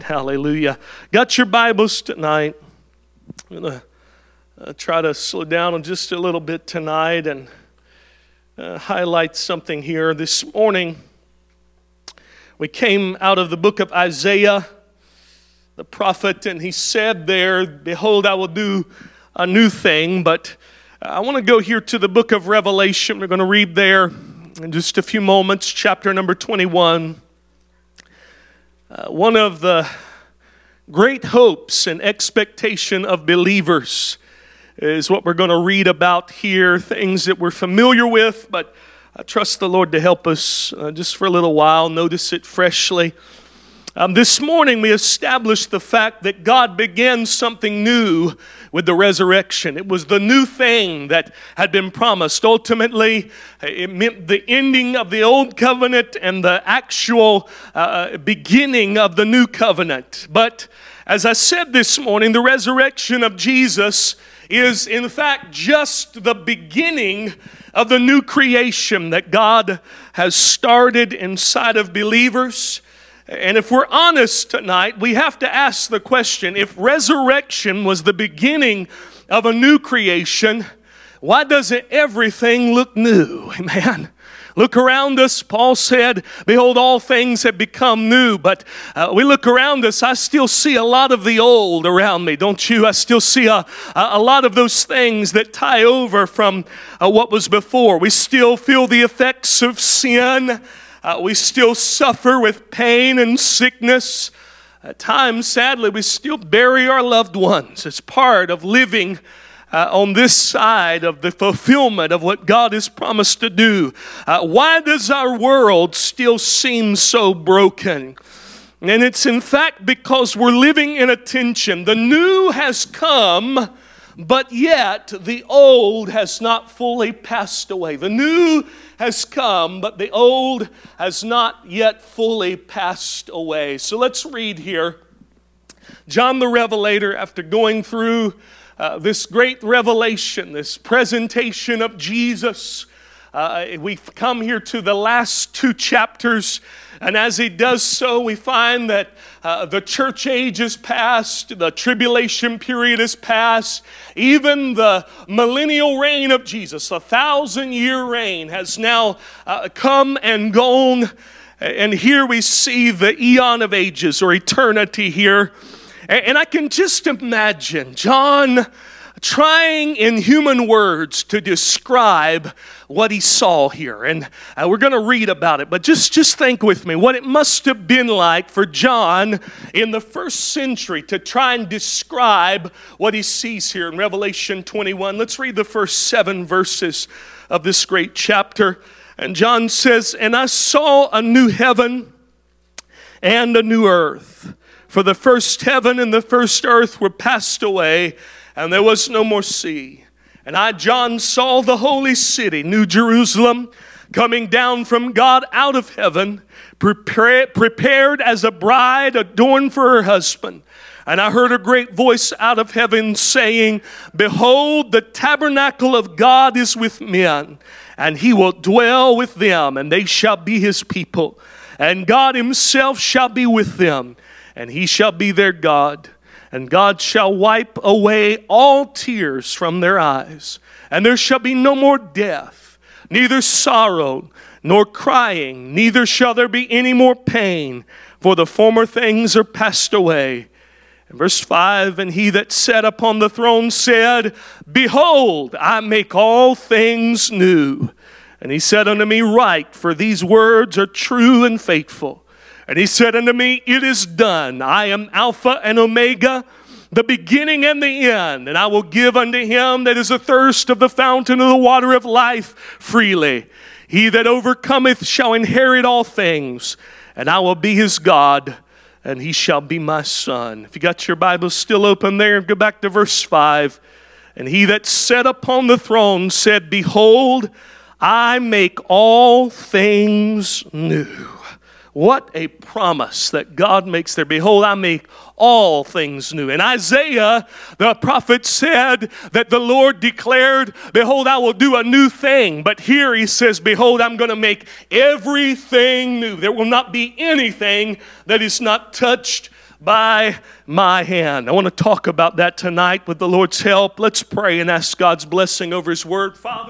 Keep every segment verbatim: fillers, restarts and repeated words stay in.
Hallelujah. Got your Bibles tonight? I'm going to uh, try to slow down just a little bit tonight and uh, highlight something here. This morning, we came out of the book of Isaiah, the prophet, and he said there, "Behold, I will do a new thing." But I want to go here to the book of Revelation. We're going to read there in just a few moments, chapter number twenty-one. Uh, one of the great hopes and expectation of believers is what we're going to read about here, things that we're familiar with, but I trust the Lord to help us uh, just for a little while, notice it freshly. Um, this morning we established the fact that God began something new with the resurrection. It was the new thing that had been promised. Ultimately, it meant the ending of the old covenant and the actual uh, beginning of the new covenant. But as I said this morning, the resurrection of Jesus is in fact just the beginning of the new creation that God has started inside of believers. And if we're honest tonight, we have to ask the question, if resurrection was the beginning of a new creation, why doesn't everything look new? Amen. Look around us, Paul said, "Behold, all things have become new." But uh, we look around us, I still see a lot of the old around me, don't you? I still see a, a lot of those things that tie over from uh, what was before. We still feel the effects of sin. Uh, we still suffer with pain and sickness. At times, sadly, we still bury our loved ones as part of living uh, on this side of the fulfillment of what God has promised to do. Uh, why does our world still seem so broken? And it's in fact because we're living in a tension. The new has come, but yet the old has not fully passed away. The new has come, but the old has not yet fully passed away. So let's read here. John the Revelator, after going through uh, this great revelation, this presentation of Jesus, uh, we've come here to the last two chapters. And as he does so, we find that uh, the church age is past, the tribulation period is past, even the millennial reign of Jesus, a thousand-year reign, has now uh, come and gone. And here we see the eon of ages, or eternity here. And, and I can just imagine John trying in human words to describe what he saw here. And uh, we're going to read about it. But just, just think with me what it must have been like for John in the first century to try and describe what he sees here in Revelation twenty-one. Let's read the first seven verses of this great chapter. And John says, "And I saw a new heaven and a new earth. For the first heaven and the first earth were passed away, and there was no more sea. And I, John, saw the holy city, New Jerusalem, coming down from God out of heaven, prepare, prepared as a bride adorned for her husband. And I heard a great voice out of heaven saying, Behold, the tabernacle of God is with men, and he will dwell with them, and they shall be his people. And God himself shall be with them, and he shall be their God. And God shall wipe away all tears from their eyes. And there shall be no more death, neither sorrow, nor crying, neither shall there be any more pain, for the former things are passed away." And verse five, "And he that sat upon the throne said, Behold, I make all things new. And he said unto me, Write, for these words are true and faithful. And he said unto me, It is done. I am Alpha and Omega, the beginning and the end. And I will give unto him that is athirst of the fountain of the water of life freely. He that overcometh shall inherit all things. And I will be his God, and he shall be my son." If you got your Bible still open there, go back to verse five. "And he that sat upon the throne said, Behold, I make all things new." What a promise that God makes there. "Behold, I make all things new." And Isaiah, the prophet, said that the Lord declared, "Behold, I will do a new thing." But here he says, "Behold, I'm going to make everything new." There will not be anything that is not touched by my hand. I want to talk about that tonight with the Lord's help. Let's pray and ask God's blessing over His Word. Father,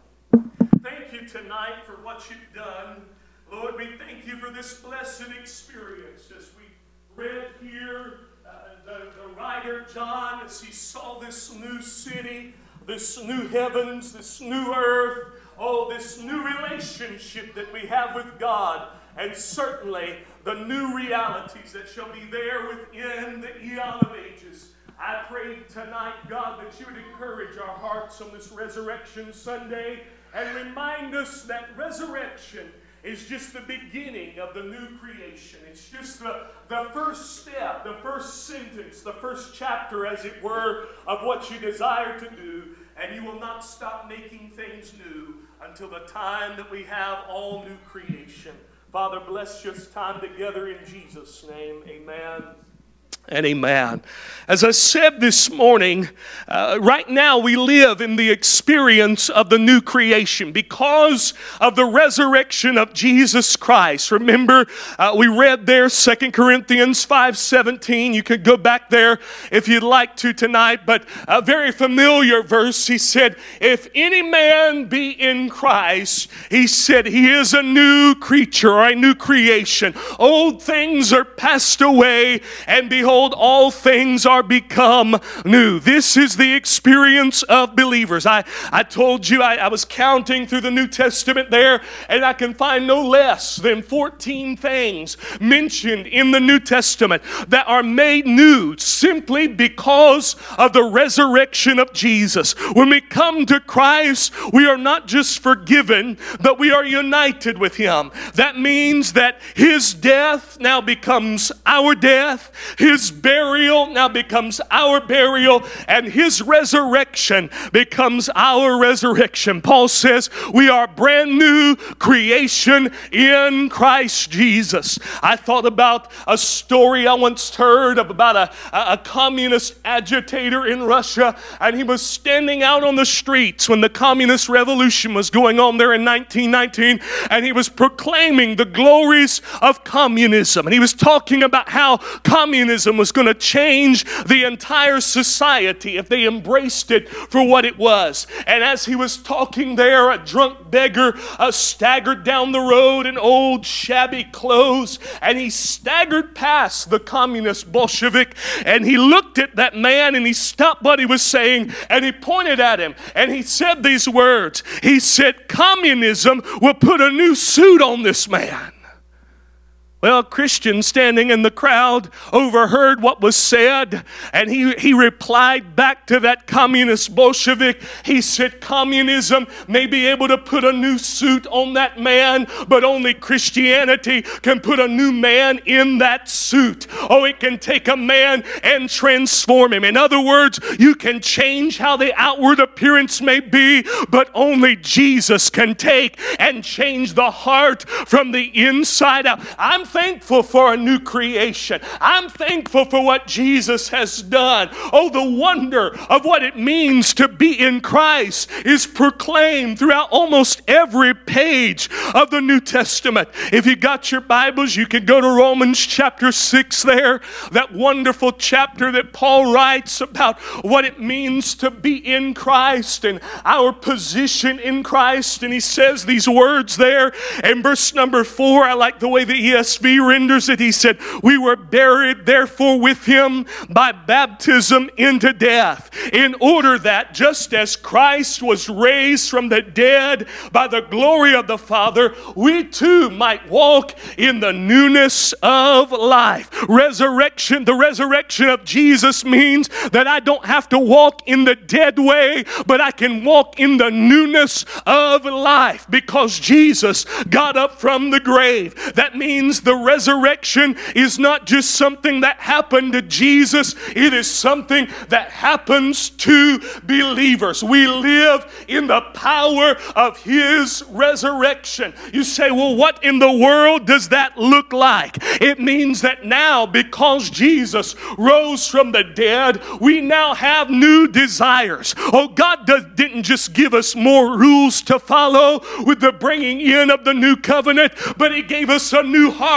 thank you tonight for what you've done. Lord, we thank you for this blessed experience as we read here uh, the, the writer John as he saw this new city, this new heavens, this new earth, oh, this new relationship that we have with God, and certainly the new realities that shall be there within the eon of ages. I pray tonight, God, that you would encourage our hearts on this Resurrection Sunday and remind us that resurrection is just the beginning of the new creation. It's just the, the first step, the first sentence, the first chapter, as it were, of what you desire to do. And you will not stop making things new until the time that we have all new creation. Father, bless this time together in Jesus' name. Amen. And amen. As I said this morning, uh, right now we live in the experience of the new creation because of the resurrection of Jesus Christ. Remember, uh, we read there Second Corinthians five seventeen. You could go back there if you'd like to tonight, but a very familiar verse. He said, if any man be in Christ, he said, he is a new creature or a new creation. Old things are passed away, and behold, all things are become new. This is the experience of believers. I, I told you I, I was counting through the New Testament there, and I can find no less than fourteen things mentioned in the New Testament that are made new simply because of the resurrection of Jesus. When we come to Christ, we are not just forgiven, but we are united with Him. That means that His death now becomes our death. His burial now becomes our burial, and His resurrection becomes our resurrection. Paul says we are brand new creation in Christ Jesus. I thought about a story I once heard of about a, a, a communist agitator in Russia, and he was standing out on the streets when the communist revolution was going on there in nineteen nineteen, and he was proclaiming the glories of communism, and he was talking about how communism was going to change the entire society if they embraced it for what it was. And as he was talking there, a drunk beggar uh, staggered down the road in old shabby clothes, and he staggered past the communist Bolshevik, and he looked at that man and he stopped what he was saying and he pointed at him and he said these words. He said, communism will put a new suit on this man. Well, a Christian standing in the crowd overheard what was said, and he, he replied back to that communist Bolshevik. He said, communism may be able to put a new suit on that man, but only Christianity can put a new man in that suit. Oh, it can take a man and transform him. In other words, you can change how the outward appearance may be, but only Jesus can take and change the heart from the inside out. I'm thankful for a new creation. I'm thankful for what Jesus has done. Oh, the wonder of what it means to be in Christ is proclaimed throughout almost every page of the New Testament. If you got your Bibles, you can go to Romans chapter six there, that wonderful chapter that Paul writes about what it means to be in Christ and our position in Christ. And he says these words there in verse number four. I like the way the E S V renders it. He said, we were buried therefore with Him by baptism into death, in order that just as Christ was raised from the dead by the glory of the Father, we too might walk in the newness of life. Resurrection, the resurrection of Jesus means that I don't have to walk in the dead way, but I can walk in the newness of life because Jesus got up from the grave. That means the resurrection is not just something that happened to Jesus, it is something that happens to believers. We live in the power of His resurrection. You say, well, what in the world does that look like? It means that now, because Jesus rose from the dead, we now have new desires. Oh, God does, didn't just give us more rules to follow with the bringing in of the new covenant, but He gave us a new heart.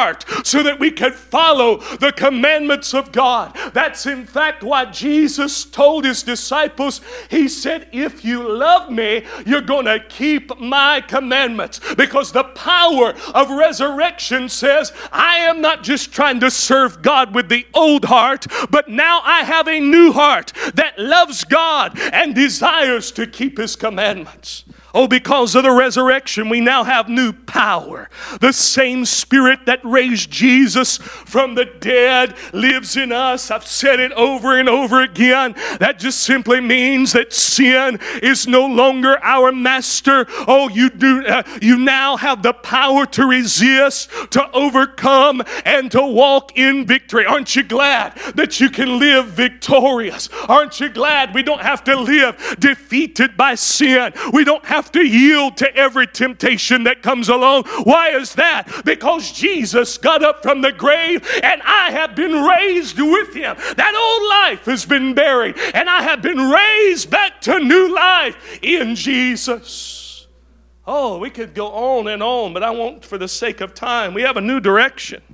heart so that we could follow the commandments of God. That's in fact why Jesus told his disciples, he said, if you love me, you're going to keep my commandments. Because the power of resurrection says, I am not just trying to serve God with the old heart, but now I have a new heart that loves God and desires to keep his commandments. Oh, because of the resurrection, we now have new power. The same Spirit that raised Jesus from the dead lives in us. I've said it over and over again. That just simply means that sin is no longer our master. Oh, you do. Uh, you now have the power to resist, to overcome, and to walk in victory. Aren't you glad that you can live victorious? Aren't you glad we don't have to live defeated by sin? We don't have to yield to every temptation that comes along. Why is that? Because Jesus got up from the grave and I have been raised with him. That old life has been buried and I have been raised back to new life in Jesus. Oh, we could go on and on, but I won't for the sake of time. We have a new direction.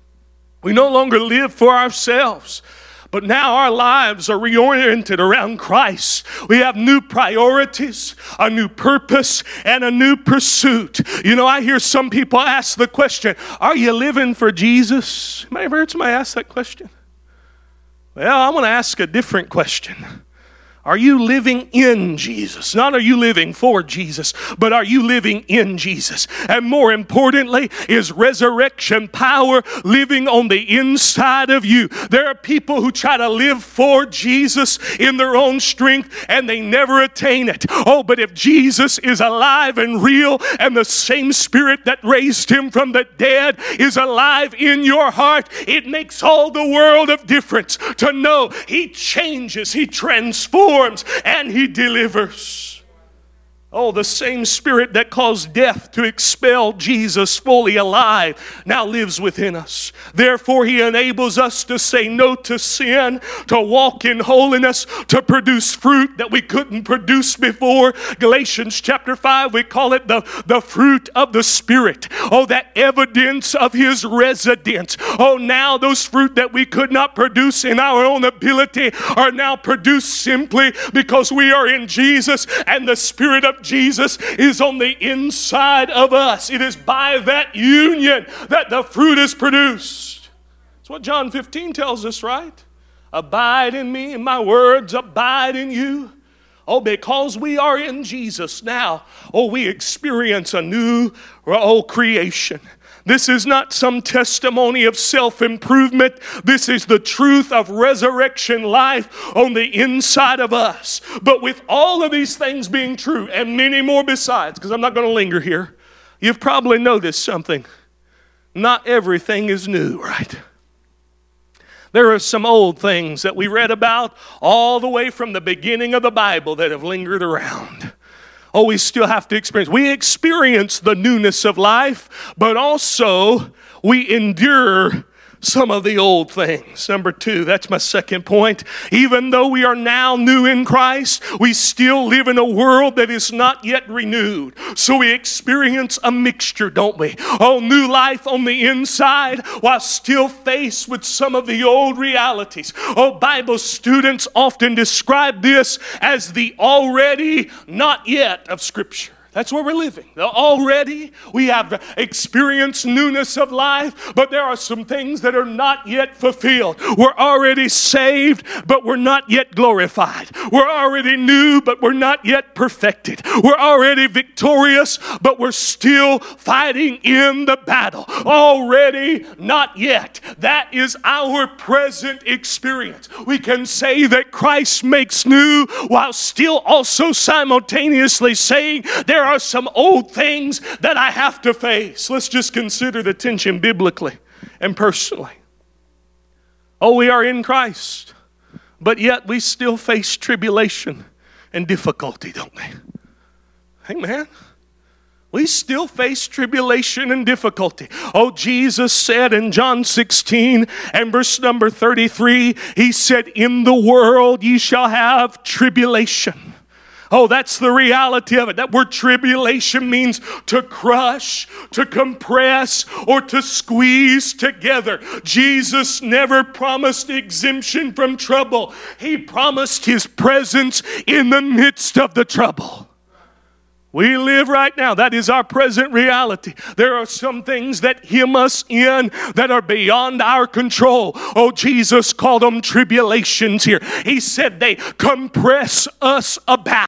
We no longer live for ourselves, but now our lives are reoriented around Christ. We have new priorities, a new purpose, and a new pursuit. You know, I hear some people ask the question, are you living for Jesus? Have you ever heard somebody ask that question? Well, I want to ask a different question. Are you living in Jesus? Not are you living for Jesus, but are you living in Jesus? And more importantly, is resurrection power living on the inside of you. There are people who try to live for Jesus in their own strength and they never attain it. Oh, but if Jesus is alive and real and the same Spirit that raised him from the dead is alive in your heart, it makes all the world of difference to know he changes, he transforms, and he delivers. Oh, the same Spirit that caused death to expel Jesus fully alive now lives within us. Therefore, he enables us to say no to sin, to walk in holiness, to produce fruit that we couldn't produce before. Galatians chapter five, we call it the, the fruit of the Spirit. Oh, that evidence of his residence. Oh, now those fruit that we could not produce in our own ability are now produced simply because we are in Jesus and the Spirit of Jesus is on the inside of us. It is by that union that the fruit is produced. That's what John fifteen tells us, right? Abide in me and my words abide in you. Oh, because we are in Jesus now, oh, we experience a new oh, creation. This is not some testimony of self-improvement. This is the truth of resurrection life on the inside of us. But with all of these things being true, and many more besides, because I'm not going to linger here, you've probably noticed something. Not everything is new, right? There are some old things that we read about all the way from the beginning of the Bible that have lingered around. Oh, we still have to experience. We experience the newness of life, but also we endure some of the old things. Number two, that's my second point. Even though we are now new in Christ, we still live in a world that is not yet renewed. So we experience a mixture, don't we? Oh, new life on the inside while still faced with some of the old realities. Oh, Bible students often describe this as the already not yet of Scripture. That's where we're living. Already we have experienced newness of life, but there are some things that are not yet fulfilled. We're already saved, but we're not yet glorified. We're already new, but we're not yet perfected. We're already victorious, but we're still fighting in the battle. Already not yet. That is our present experience. We can say that Christ makes new while still also simultaneously saying there There are some old things that I have to face. Let's just consider the tension biblically and personally. Oh, we are in Christ, but yet we still face tribulation and difficulty, don't we? Amen. We still face tribulation and difficulty. Oh, Jesus said in John sixteen and verse number thirty-three, he said, in the world ye shall have tribulation. Oh, that's the reality of it. That word tribulation means to crush, to compress, or to squeeze together. Jesus never promised exemption from trouble. He promised His presence in the midst of the trouble. We live right now. That is our present reality. There are some things that hem us in that are beyond our control. Oh, Jesus called them tribulations here. He said they compress us about.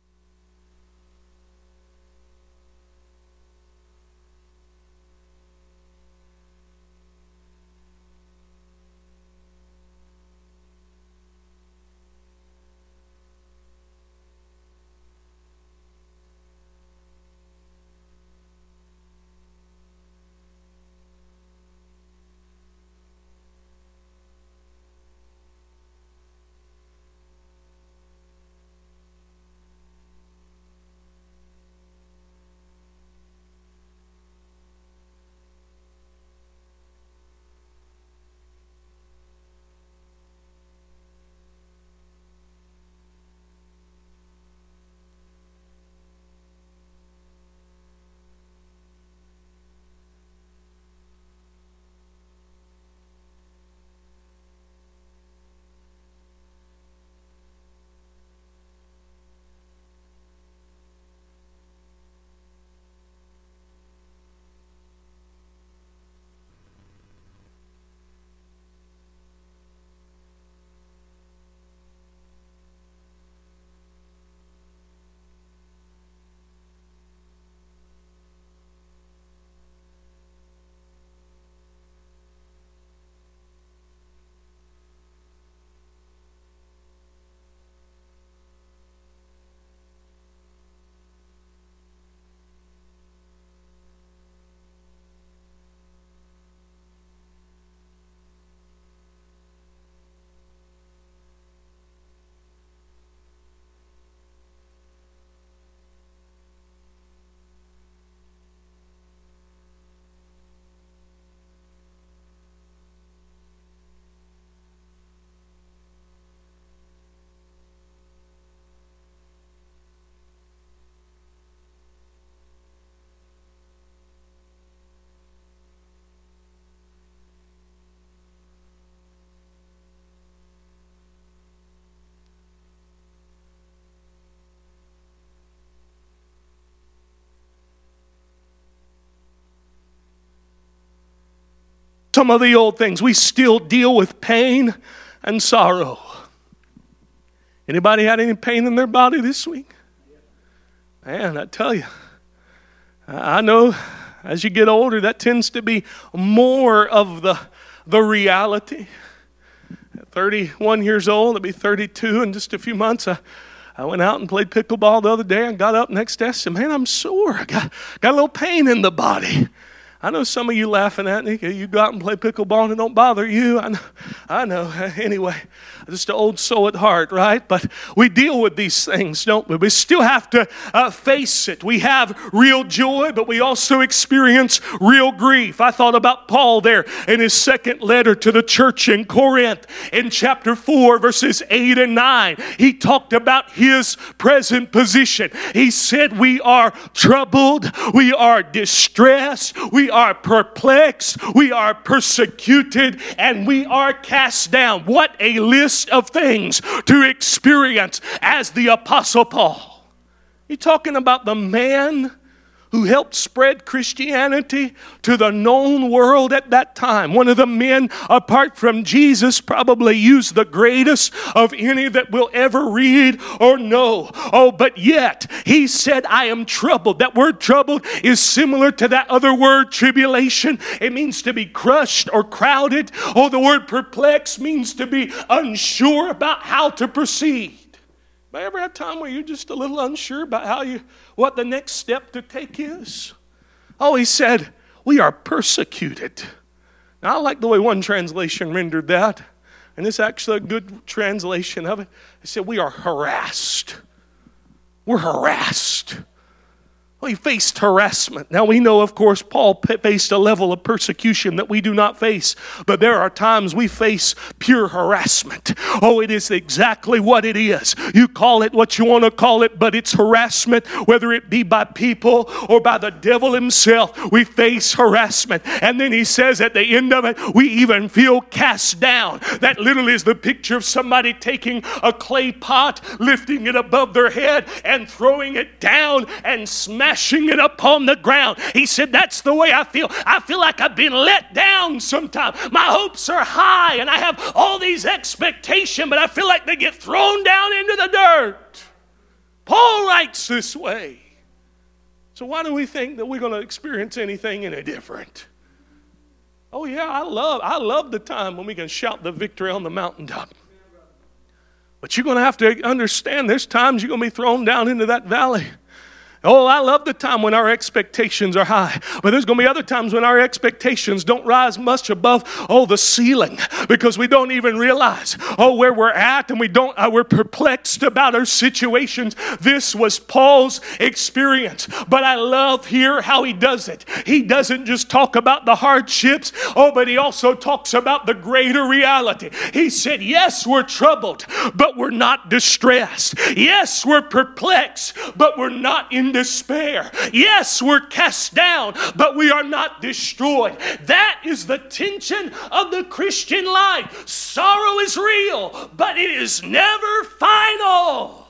Some of the old things. We still deal with pain and sorrow. Anybody had any pain in their body this week? Man, I tell you, I know as you get older, that tends to be more of the, the reality. At thirty-one years old, I'll be thirty-two in just a few months. I, I went out and played pickleball the other day and got up next day and said, man, I'm sore. I got, got a little pain in the body. I know some of you laughing at me. You go out and play pickleball and it don't bother you. I know. I know. Anyway, just an old soul at heart, right? But we deal with these things, don't we? We still have to uh, face it. We have real joy, but we also experience real grief. I thought about Paul there in his second letter to the church in Corinth in chapter four, verses eight and nine. He talked about his present position. He said, we are troubled. We are distressed. We are perplexed, we are persecuted, and we are cast down. What a list of things to experience as the Apostle Paul. You're talking about the man who helped spread Christianity to the known world at that time. One of the men, apart from Jesus, probably used the greatest of any that we'll ever read or know. Oh, but yet, he said, I am troubled. That word troubled is similar to that other word, tribulation. It means to be crushed or crowded. Oh, the word perplexed means to be unsure about how to proceed. Ever have time where you're just a little unsure about how you, what the next step to take is? Oh, he said, we are persecuted. Now, I like the way one translation rendered that, and it's actually a good translation of it. It said, we are harassed. We're harassed. Well, he faced harassment. Now we know, of course, Paul faced a level of persecution that we do not face. But there are times we face pure harassment. Oh, it is exactly what it is. You call it what you want to call it, but it's harassment, whether it be by people or by the devil himself. We face harassment. And then he says at the end of it, we even feel cast down. That literally is the picture of somebody taking a clay pot, lifting it above their head and throwing it down and smashing Smashing it upon the ground. He said, that's the way I feel. I feel like I've been let down sometimes. My hopes are high and I have all these expectations, but I feel like they get thrown down into the dirt. Paul writes this way. So why do we think that we're going to experience anything any different? Oh yeah, I love, I love the time when we can shout the victory on the mountaintop. But you're going to have to understand there's times you're going to be thrown down into that valley. Oh, I love the time when our expectations are high. But there's going to be other times when our expectations don't rise much above, oh, the ceiling. Because we don't even realize, oh, where we're at. And we don't, uh, we're perplexed about our situations. This was Paul's experience. But I love here how he does it. He doesn't just talk about the hardships. Oh, but he also talks about the greater reality. He said, yes, we're troubled, but we're not distressed. Yes, we're perplexed, but we're not in despair. Yes, we're cast down, but we are not destroyed. That is the tension of the Christian life. Sorrow is real, but it is never final.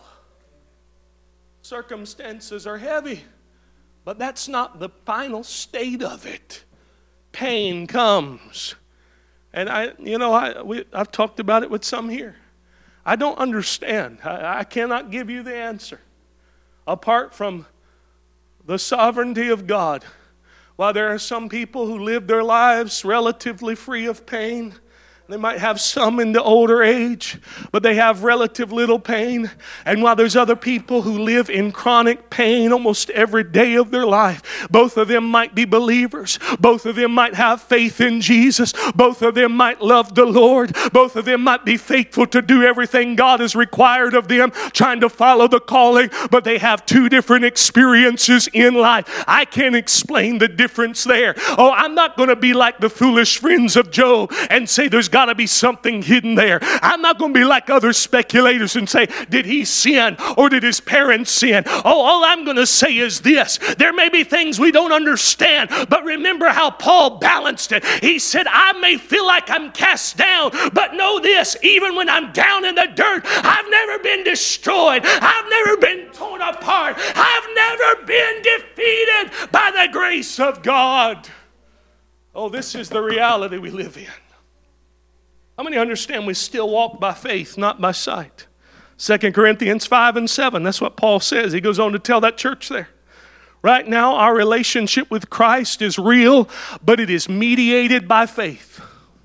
Circumstances are heavy, but that's not the final state of it. Pain comes. And I, you know, I, we, I've talked about it with some here. I don't understand. I, I cannot give you the answer. Apart from the sovereignty of God, while there are some people who live their lives relatively free of pain, they might have some in the older age, but they have relative little pain. And while there's other people who live in chronic pain almost every day of their life, both of them might be believers. Both of them might have faith in Jesus. Both of them might love the Lord. Both of them might be faithful to do everything God has required of them, trying to follow the calling, but they have two different experiences in life. I can't explain the difference there. Oh, I'm not going to be like the foolish friends of Job and say there's got to be something hidden there. I'm not going to be like other speculators and say, did he sin or did his parents sin? Oh, all I'm going to say is this. There may be things we don't understand, but remember how Paul balanced it. He said, I may feel like I'm cast down, but know this, even when I'm down in the dirt, I've never been destroyed. I've never been torn apart. I've never been defeated by the grace of God. Oh, this is the reality we live in. How many understand we still walk by faith, not by sight? Second Corinthians five and seven, that's what Paul says. He goes on to tell that church there. Right now, our relationship with Christ is real, but it is mediated by faith.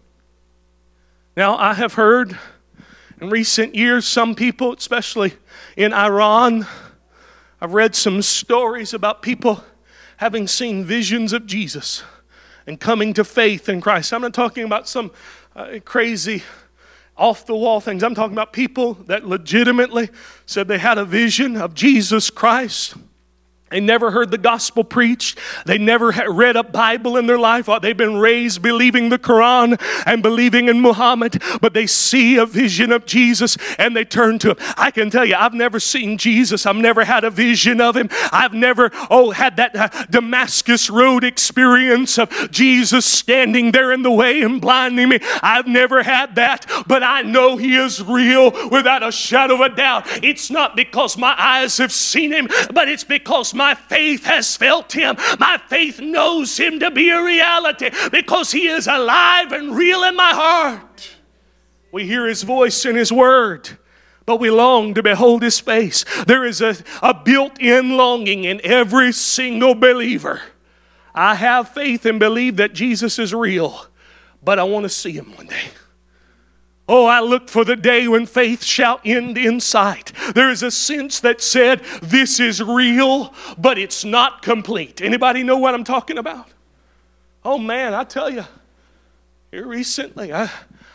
Now, I have heard in recent years, some people, especially in Iran, I've read some stories about people having seen visions of Jesus and coming to faith in Christ. I'm not talking about some uh, crazy, off-the-wall things. I'm talking about people that legitimately said they had a vision of Jesus Christ. They never heard the gospel preached. They never read a Bible in their life. They've been raised believing the Quran and believing in Muhammad. But they see a vision of Jesus and they turn to him. I can tell you, I've never seen Jesus. I've never had a vision of him. I've never, oh, had that uh, Damascus Road experience of Jesus standing there in the way and blinding me. I've never had that. But I know he is real without a shadow of a doubt. It's not because my eyes have seen him, but it's because my faith has felt him. My faith knows him to be a reality because he is alive and real in my heart. We hear his voice and his word, but we long to behold his face. There is a, a built-in longing in every single believer. I have faith and believe that Jesus is real, but I want to see him one day. Oh, I look for the day when faith shall end in sight. There is a sense that said, this is real, but it's not complete. Anybody know what I'm talking about? Oh man, I tell you, here recently, I,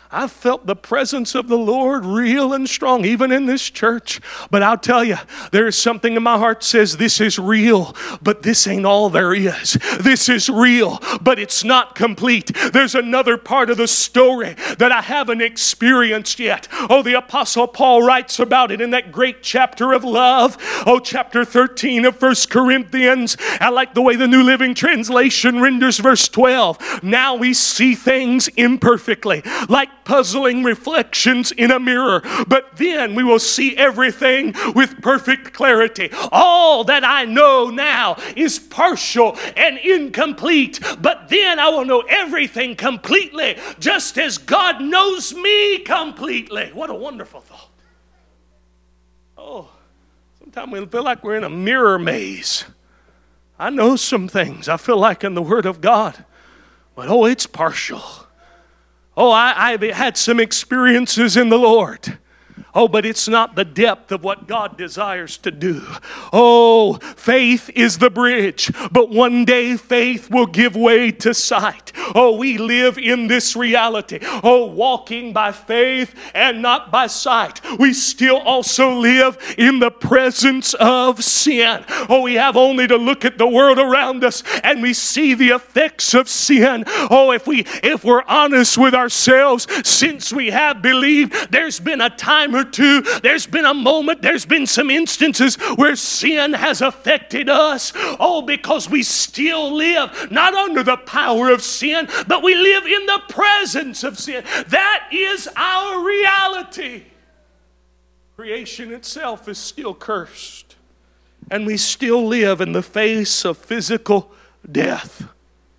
I felt the presence of the Lord real and strong, even in this church. But I'll tell you, there is something in my heart that says this is real, but this ain't all there is. This is real, but it's not complete. There's another part of the story that I haven't experienced yet. Oh, the Apostle Paul writes about it in that great chapter of love. Oh, chapter thirteen of First Corinthians. I like the way the New Living Translation renders verse twelve. Now we see things imperfectly, like puzzling reflections in a mirror, but then we will see everything with perfect clarity. All that I know now is partial and incomplete, but then I will know everything completely, just as God knows me completely. What a wonderful thought. Oh, sometimes we feel like we're in a mirror maze. I know some things, I feel like in the Word of God, but oh, it's partial. Oh, I, I've had some experiences in the Lord. Oh, but it's not the depth of what God desires to do. Oh, faith is the bridge, but one day faith will give way to sight. Oh, we live in this reality. Oh, walking by faith and not by sight. We still also live in the presence of sin. Oh, we have only to look at the world around us and we see the effects of sin. Oh, if we if we're honest with ourselves, since we have believed, there's been a time or two, there's been a moment, there's been some instances where sin has affected us. Oh, because we still live not under the power of sin, but we live in the presence of sin. That is our reality. Creation itself is still cursed, and we still live in the face of physical death.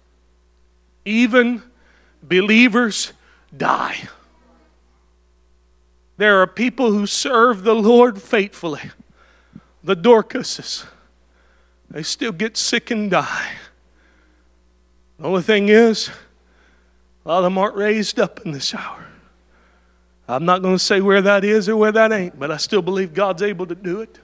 Even believers die. There are people who serve the Lord faithfully. The Dorcases, they still get sick and die. The only thing is, a lot of them aren't raised up in this hour. I'm not going to say where that is or where that ain't, but I still believe God's able to do it.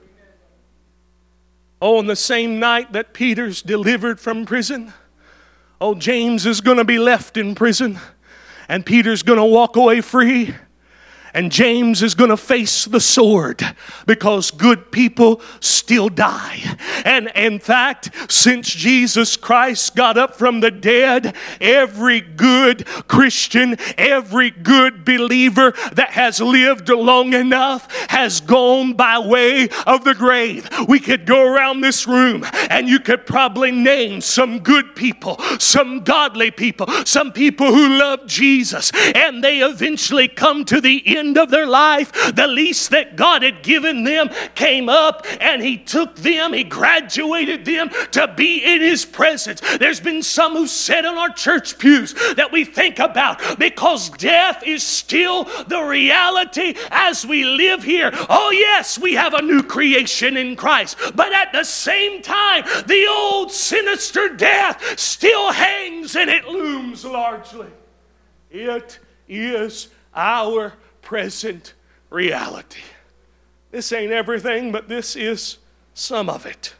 Oh, on the same night that Peter's delivered from prison, oh, James is going to be left in prison, and Peter's going to walk away free. And James is going to face the sword because good people still die. And in fact, since Jesus Christ got up from the dead, every good Christian, every good believer that has lived long enough has gone by way of the grave. We could go around this room and you could probably name some good people, some godly people, some people who love Jesus, and they eventually come to the end of their life. The least that God had given them came up and He took them, He graduated them to be in His presence. There's been some who said on our church pews that we think about, because death is still the reality as we live here. Oh yes, we have a new creation in Christ, but at the same time, the old sinister death still hangs and it looms largely. It is our present reality. This ain't everything, but this is some of it.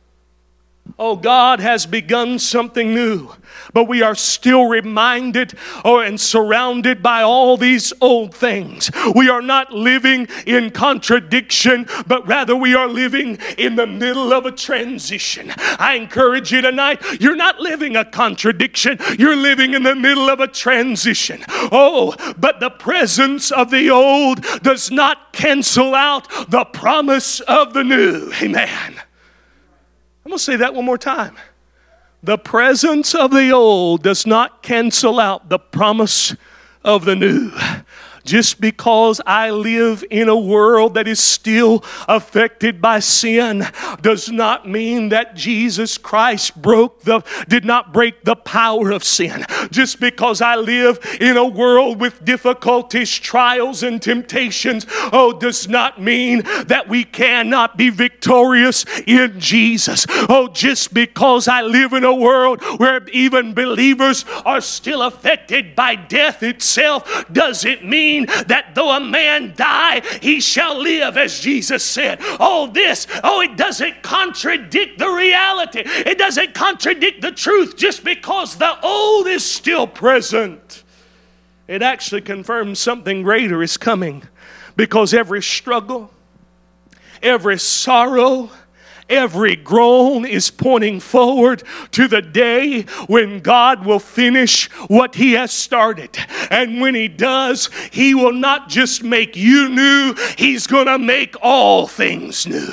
Oh, God has begun something new, but we are still reminded or and surrounded by all these old things. We are not living in contradiction, but rather we are living in the middle of a transition. I encourage you tonight, you're not living a contradiction, you're living in the middle of a transition. Oh, but the presence of the old does not cancel out the promise of the new. Amen. I'm going to say that one more time. The presence of the old does not cancel out the promise of the new. Just because I live in a world that is still affected by sin does not mean that Jesus Christ broke the, did not break the power of sin. Just because I live in a world with difficulties, trials, and temptations, oh, does not mean that we cannot be victorious in Jesus. Oh, just because I live in a world where even believers are still affected by death itself doesn't mean that though a man die, he shall live, as Jesus said. Oh, this, oh, it doesn't contradict the reality. It doesn't contradict the truth just because the old is still present. It actually confirms something greater is coming, because every struggle, every sorrow, every groan is pointing forward to the day when God will finish what He has started. And when He does, He will not just make you new, He's going to make all things new.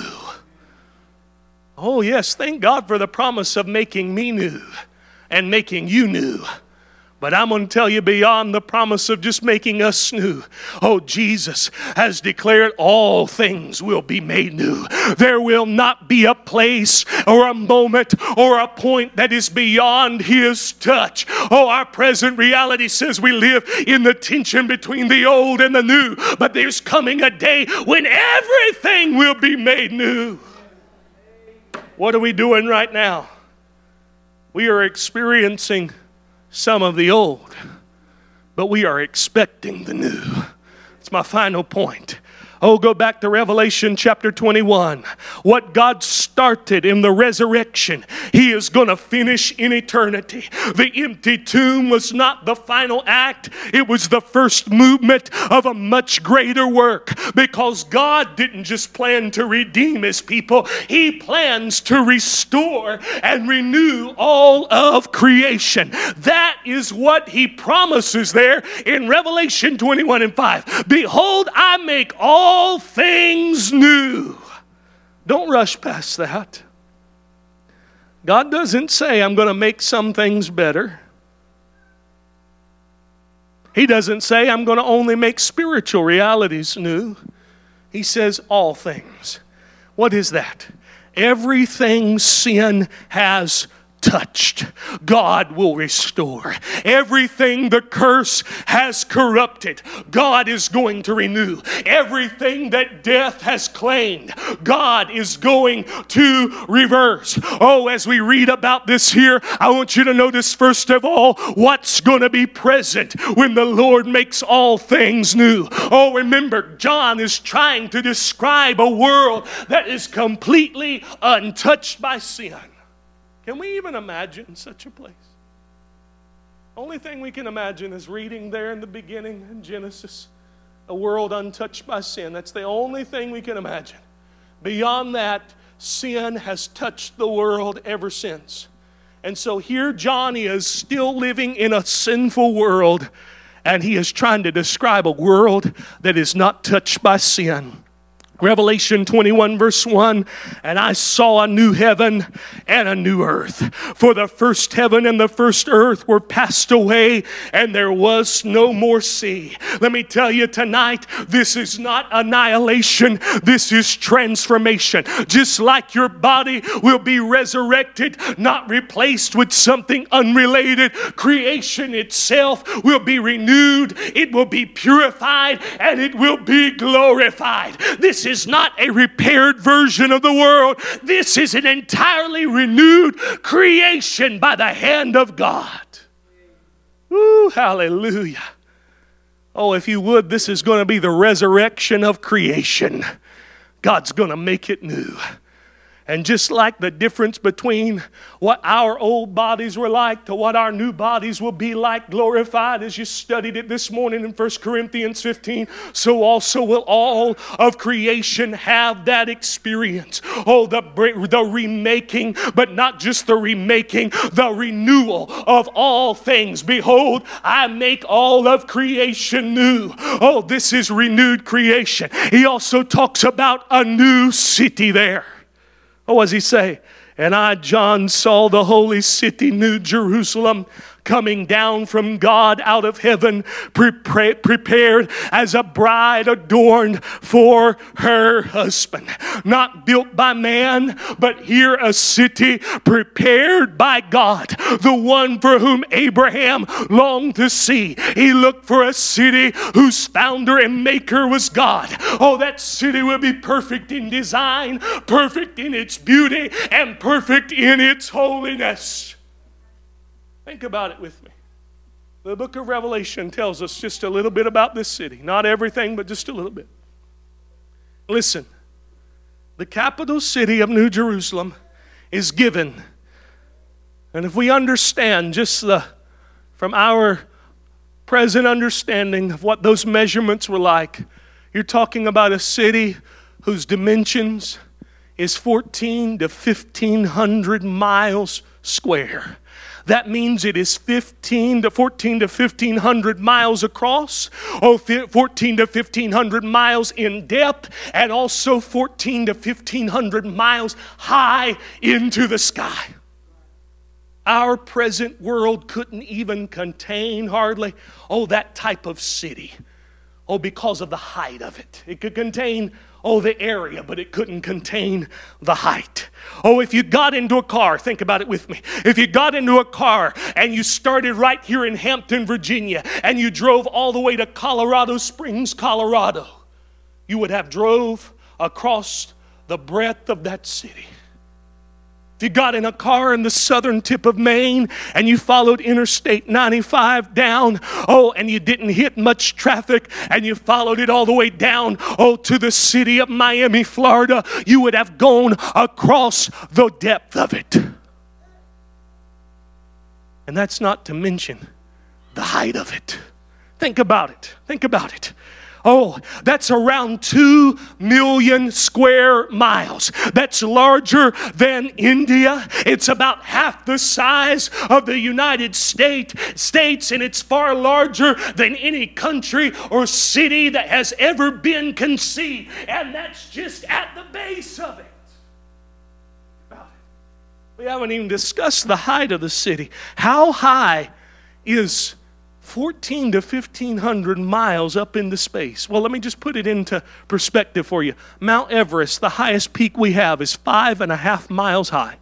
Oh yes, thank God for the promise of making me new and making you new. But I'm going to tell you, beyond the promise of just making us new, oh, Jesus has declared all things will be made new. There will not be a place or a moment or a point that is beyond His touch. Oh, our present reality says we live in the tension between the old and the new. But there's coming a day when everything will be made new. What are we doing right now? We are experiencing some of the old, but we are expecting the new. It's my final point. Oh, go back to Revelation chapter twenty-one. What God started in the resurrection, He is going to finish in eternity. The empty tomb was not the final act. It was the first movement of a much greater work, because God didn't just plan to redeem His people. He plans to restore and renew all of creation. That is what He promises there in Revelation twenty-one and five. Behold, I make all All things new. Don't rush past that. God doesn't say, I'm going to make some things better. He doesn't say, I'm going to only make spiritual realities new. He says, all things. What is that? Everything sin has touched, God will restore. Everything the curse has corrupted, God is going to renew. Everything that death has claimed, God is going to reverse. Oh, as we read about this here, I want you to notice first of all what's going to be present when the Lord makes all things new. Oh, remember, John is trying to describe a world that is completely untouched by sin. Can we even imagine such a place? Only thing we can imagine is reading there in the beginning in Genesis, a world untouched by sin. That's the only thing we can imagine. Beyond that, sin has touched the world ever since. And so here John is still living in a sinful world, and he is trying to describe a world that is not touched by sin. Revelation twenty-one verse one, and I saw a new heaven and a new earth. For the first heaven and the first earth were passed away, and there was no more sea. Let me tell you tonight, this is not annihilation, this is transformation. Just like your body will be resurrected, not replaced with something unrelated, creation itself will be renewed, it will be purified, and it will be glorified. This is not a repaired version of the world. This is an entirely renewed creation by the hand of God. Ooh, hallelujah. Oh, if you would, this is going to be the resurrection of creation. God's going to make it new. And just like the difference between what our old bodies were like to what our new bodies will be like glorified, as you studied it this morning in First Corinthians fifteen, so also will all of creation have that experience. Oh, the, the remaking, but not just the remaking, the renewal of all things. Behold, I make all of creation new. Oh, this is renewed creation. He also talks about a new city there. Oh, what does he say? And I, John, saw the holy city, New Jerusalem, coming down from God out of heaven, pre- prepared as a bride adorned for her husband. Not built by man, but here a city prepared by God, the one for whom Abraham longed to see. He looked for a city whose founder and maker was God. Oh, that city will be perfect in design, perfect in its beauty, and perfect in its holiness. Think about it with me. The book of Revelation tells us just a little bit about this city. Not everything, but just a little bit. Listen, the capital city of New Jerusalem is given. And if we understand just the, from our present understanding of what those measurements were like, you're talking about a city whose dimensions is fourteen to fifteen hundred miles square. That means it is fifteen to fourteen to fifteen hundred miles across, oh, fourteen to fifteen hundred miles in depth, and also fourteen to fifteen hundred miles high into the sky. Our present world couldn't even contain hardly, oh, that type of city. Oh, because of the height of it. It could contain, oh, the area, but it couldn't contain the height. Oh, if you got into a car, think about it with me. If you got into a car and you started right here in Hampton, Virginia, and you drove all the way to Colorado Springs, Colorado, you would have drove across the breadth of that city. If you got in a car in the southern tip of Maine and you followed Interstate ninety-five down, oh, and you didn't hit much traffic and you followed it all the way down, oh, to the city of Miami, Florida, you would have gone across the depth of it. And that's not to mention the height of it. Think about it. Think about it. Oh, that's around two million square miles. That's larger than India. It's about half the size of the United States, States, and it's far larger than any country or city that has ever been conceived. And that's just at the base of it. We haven't even discussed the height of the city. How high is fourteen to fifteen hundred miles up into space? Well, let me just put it into perspective for you. Mount Everest, the highest peak we have, is five and a half miles high.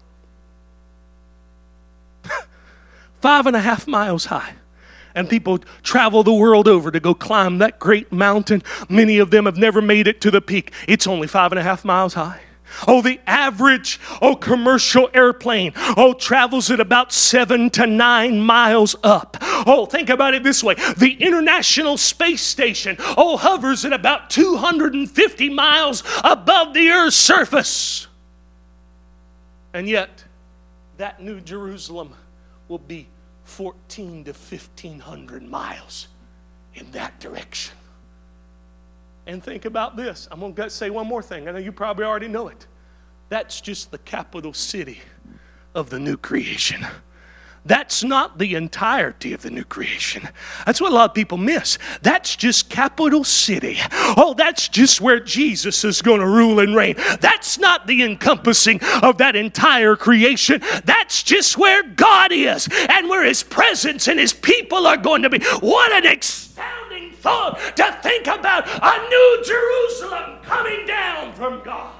Five and a half miles high. And people travel the world over to go climb that great mountain. Many of them have never made it to the peak. It's only five and a half miles high. Oh, the average, oh, commercial airplane, oh, travels at about seven to nine miles up. Oh, think about it this way. The International Space Station, oh, hovers at about two hundred fifty miles above the Earth's surface. And yet, that New Jerusalem will be fourteen to fifteen hundred miles in that direction. And think about this. I'm going to say one more thing. I know you probably already know it. That's just the capital city of the new creation. That's not the entirety of the new creation. That's what a lot of people miss. That's just capital city. Oh, that's just where Jesus is going to rule and reign. That's not the encompassing of that entire creation. That's just where God is and where His presence and His people are going to be. What an astounding thought to think about a new Jerusalem coming down from God.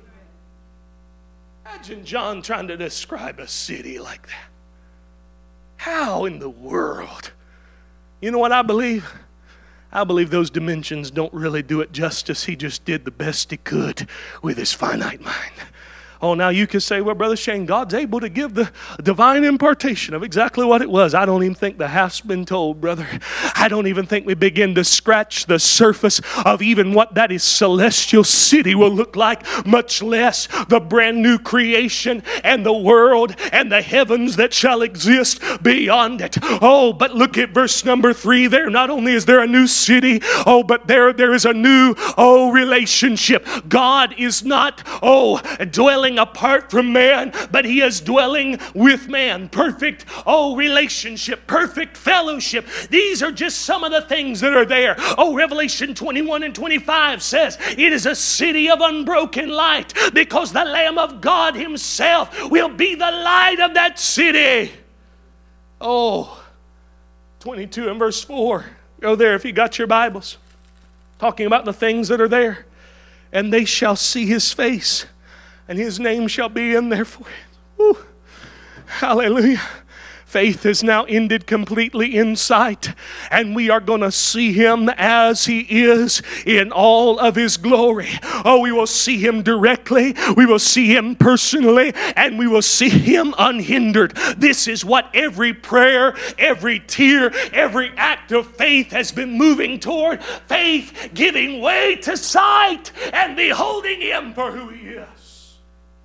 Imagine John trying to describe a city like that. How in the world? You know what I believe? I believe those dimensions don't really do it justice. He just did the best he could with his finite mind. Oh, now you can say, well, Brother Shane, God's able to give the divine impartation of exactly what it was. I don't even think the half's been told, brother. I don't even think we begin to scratch the surface of even what that is celestial city will look like, much less the brand new creation and the world and the heavens that shall exist beyond it. Oh, but look at verse number three there. Not only is there a new city, oh, but there, there is a new, oh, relationship. God is not, oh, dwelling apart from man, but He is dwelling with man. Perfect, oh, relationship, perfect fellowship. These are just some of the things that are there. Oh, Revelation twenty-one and twenty-five says it is a city of unbroken light because the Lamb of God Himself will be the light of that city. Oh, twenty-two and verse four. Go there if you got your Bibles. Talking about the things that are there. And they shall see His face, and His name shall be in their forehead. Woo. Hallelujah. Faith is now ended completely in sight, and we are going to see Him as He is in all of His glory. Oh, we will see Him directly, we will see Him personally, and we will see Him unhindered. This is what every prayer, every tear, every act of faith has been moving toward. Faith giving way to sight and beholding Him for who He is.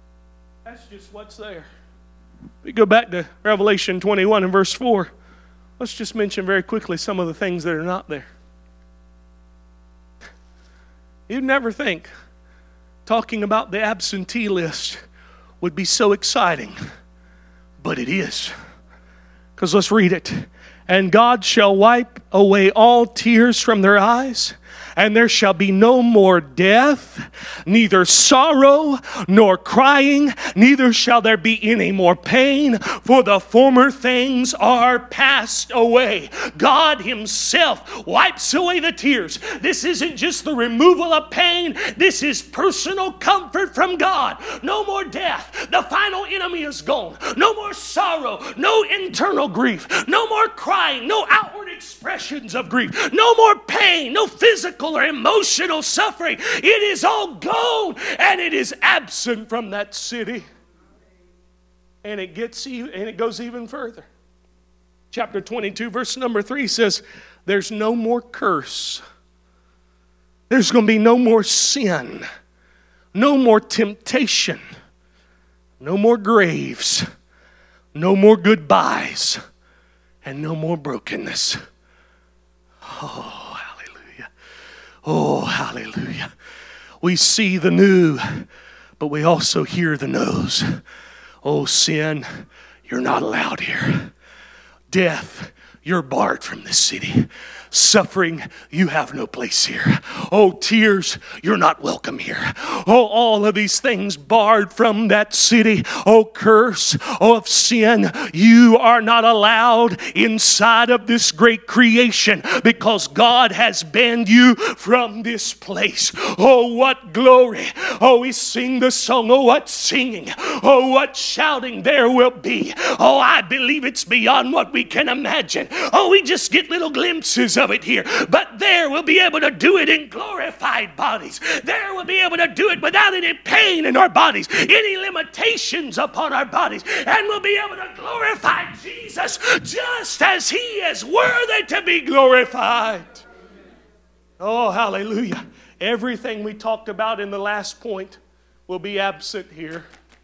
That's just what's there. We go back to Revelation twenty-one and verse four. Let's just mention very quickly some of the things that are not there. You'd never think talking about the absentee list would be so exciting, but it is. Because let's read it. And God shall wipe away all tears from their eyes, and there shall be no more death, neither sorrow nor crying, neither shall there be any more pain, for the former things are passed away. God Himself wipes away the tears. This isn't just the removal of pain. This is personal comfort from God. No more death. The final enemy is gone. No more sorrow. No internal grief. No more crying. No outward expressions of grief. No more pain. No physical or emotional suffering. It is all gone, and it is absent from that city. And it gets even, and it goes even further. Chapter twenty-two, verse number three says, there's no more curse. There's going to be no more sin. No more temptation. No more graves. No more goodbyes. And no more brokenness. Oh, hallelujah. Oh, hallelujah. We see the new, but we also hear the no's. Oh, sin, you're not allowed here. Death, you're barred from this city. Suffering, you have no place here. Oh, tears, you're not welcome here. Oh, all of these things barred from that city. Oh, curse, oh, of sin, you are not allowed inside of this great creation because God has banned you from this place. Oh, what glory. Oh, we sing the song. Oh, what singing. Oh, what shouting there will be. Oh, I believe it's beyond what we can imagine. Oh, we just get little glimpses of it here, but there we'll be able to do it in glorified bodies. There we'll be able to do it without any pain in our bodies, any limitations upon our bodies, and we'll be able to glorify Jesus just as He is worthy to be glorified. Oh, hallelujah. Everything we talked about in the last point will be absent here.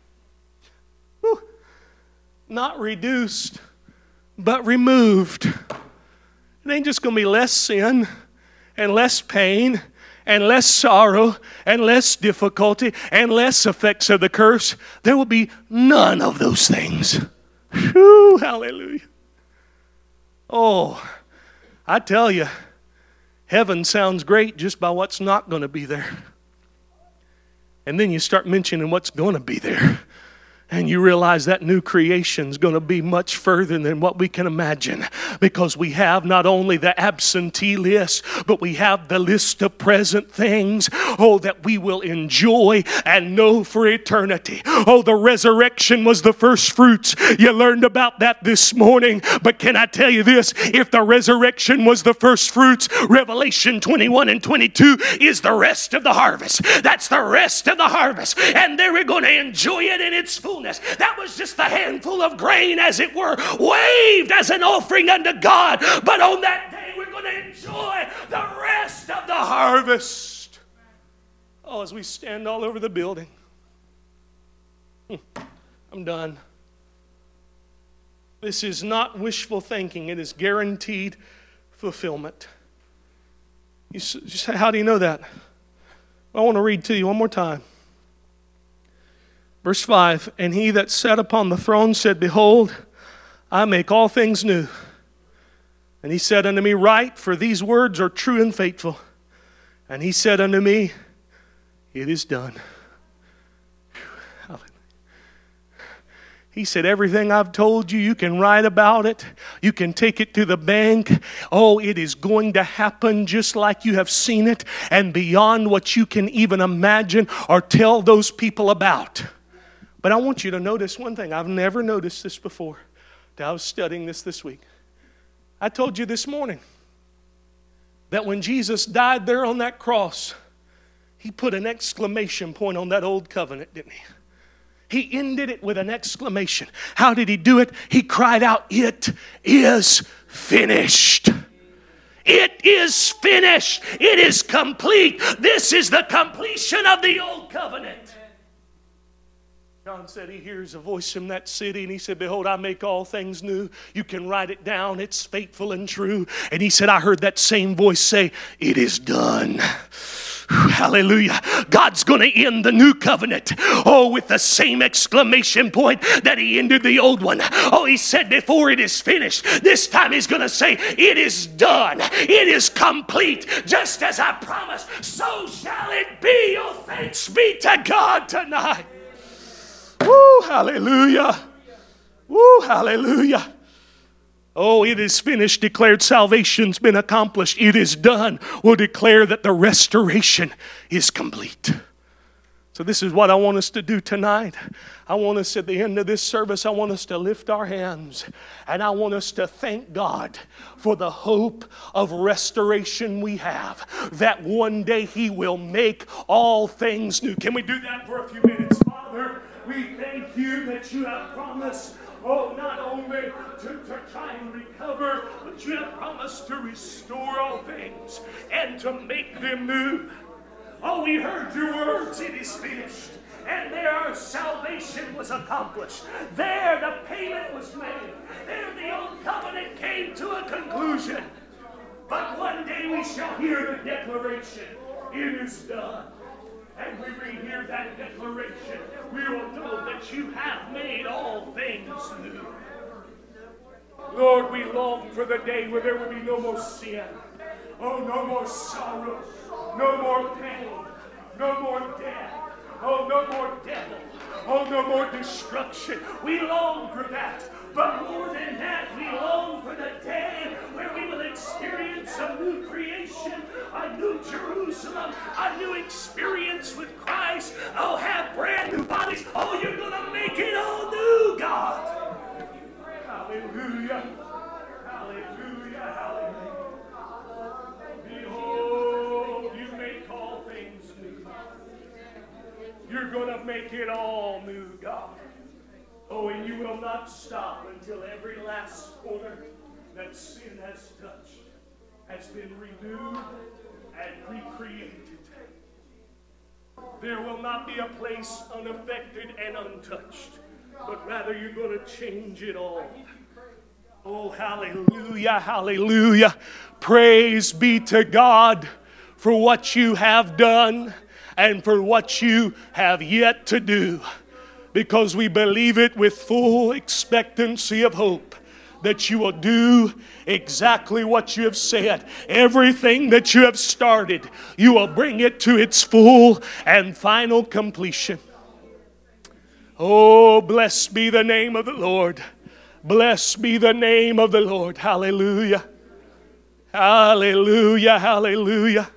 Whew. Not reduced, but removed. It ain't just going to be less sin and less pain and less sorrow and less difficulty and less effects of the curse. There will be none of those things. Whew, hallelujah. Oh, I tell you, heaven sounds great just by what's not going to be there. And then you start mentioning what's going to be there. And you realize that new creation is going to be much further than what we can imagine, because we have not only the absentee list, but we have the list of present things, oh, that we will enjoy and know for eternity. Oh, the resurrection was the first fruits. You learned about that this morning. But can I tell you this? If the resurrection was the first fruits, Revelation twenty-one and twenty-two is the rest of the harvest. That's the rest of the harvest. And there we're going to enjoy it in its fullness. That was just the handful of grain, as it were, waved as an offering unto God. But on that day, we're going to enjoy the rest of the harvest. Oh, as we stand all over the building. I'm done. This is not wishful thinking. It is guaranteed fulfillment. You say, how do you know that? I want to read to you one more time. Verse five, and he that sat upon the throne said, behold, I make all things new. And he said unto me, write, for these words are true and faithful. And he said unto me, it is done. He said, everything I've told you, you can write about it. You can take it to the bank. Oh, it is going to happen just like you have seen it and beyond what you can even imagine or tell those people about. But I want you to notice one thing. I've never noticed this before. I was studying this this week. I told you this morning that when Jesus died there on that cross, He put an exclamation point on that old covenant, didn't He? He ended it with an exclamation. How did He do it? He cried out, it is finished. It is finished. It is complete. This is the completion of the old covenant. John said he hears a voice from that city, and he said, behold, I make all things new. You can write it down. It's faithful and true. And he said, I heard that same voice say, it is done. Hallelujah. God's going to end the new covenant. Oh, with the same exclamation point that he ended the old one. Oh, he said before it is finished. This time he's going to say, it is done. It is complete. Just as I promised, so shall it be. Oh, thanks be to God tonight. Woo, hallelujah. Woo, hallelujah. Oh, it is finished, declared. Salvation's been accomplished. It is done. We'll declare that the restoration is complete. So this is what I want us to do tonight. I want us at the end of this service, I want us to lift our hands. And I want us to thank God for the hope of restoration we have. That one day He will make all things new. Can we do that for a few minutes? Father, we thank you that you have promised, oh, not only to, to try and recover, but you have promised to restore all things and to make them new. Oh, we heard your words, it is finished. And there our salvation was accomplished. There the payment was made. There the old covenant came to a conclusion. But one day we shall hear the declaration, it is done. And when we hear that declaration, we will know that you have made all things new. Lord, we long for the day where there will be no more sin. Oh, no more sorrow. No more pain. No more death. Oh, no more devil. Oh, no more destruction. We long for that. But more than that, we long for the day where we will experience a new creation, a new Jerusalem, a new experience with Christ. Oh, have brand new bodies. Oh, you're going to make it all new, God. Hallelujah. Hallelujah. Hallelujah. Behold, you make all things new. You're going to make it all new, God. Oh, and you will not stop until every last corner that sin has touched has been renewed and recreated. There will not be a place unaffected and untouched, but rather you're going to change it all. Oh, hallelujah, hallelujah. Praise be to God for what you have done and for what you have yet to do. Because we believe it with full expectancy of hope that you will do exactly what you have said. Everything that you have started, you will bring it to its full and final completion. Oh, blessed be the name of the Lord. Blessed be the name of the Lord. Hallelujah. Hallelujah. Hallelujah.